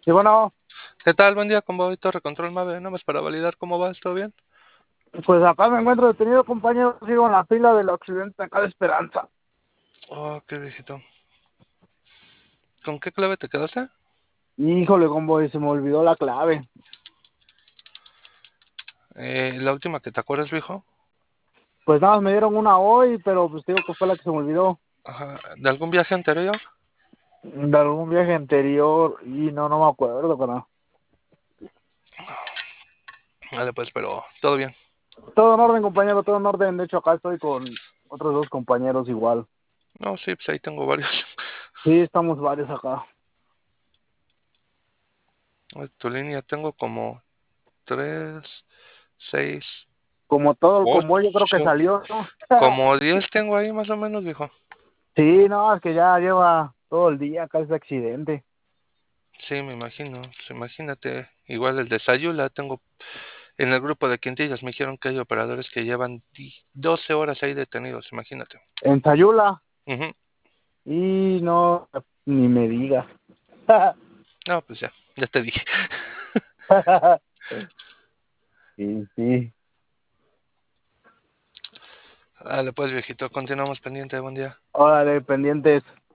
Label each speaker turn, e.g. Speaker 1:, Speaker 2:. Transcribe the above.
Speaker 1: Sí, bueno,
Speaker 2: ¿Qué tal? Buen día, ¿cómo va Torre Control Mave? Nada más para validar cómo vas, ¿todo bien?
Speaker 1: pues acá me encuentro detenido, compañero. Sigo en la fila del accidente acá de Esperanza.
Speaker 2: Oh, qué viejito. ¿Con qué clave te quedaste?
Speaker 1: Híjole, combo, se me olvidó la clave.
Speaker 2: La última que te acuerdas, viejo.
Speaker 1: Pues nada, me dieron una hoy, pero pues digo que fue la que se me olvidó.
Speaker 2: Ajá. ¿De algún viaje anterior?
Speaker 1: De algún viaje anterior y no me acuerdo, pero
Speaker 2: Vale, pues, pero todo bien.
Speaker 1: todo en orden, compañero, todo en orden. De hecho, acá estoy con otros dos compañeros igual.
Speaker 2: No, sí, pues ahí tengo varios.
Speaker 1: Sí, estamos varios acá.
Speaker 2: Tu línea tengo como tres, seis,
Speaker 1: Como todo el convoy, yo creo que
Speaker 2: ocho,
Speaker 1: salió, ¿no?
Speaker 2: como 10 tengo ahí más o menos, viejo.
Speaker 1: Sí, no, es que ya lleva todo el día acá ese accidente.
Speaker 2: Sí, me imagino. Pues imagínate, igual el de Sayula, tengo en el grupo de Quintillas, me dijeron que hay operadores que llevan 12 horas ahí detenidos, imagínate.
Speaker 1: En Sayula,
Speaker 2: Ujú.
Speaker 1: y no, ni me digas.
Speaker 2: No, pues ya, ya te dije.
Speaker 1: Sí, sí.
Speaker 2: Dale, pues, viejito, continuamos pendiente, buen día.
Speaker 1: Órale, pendientes.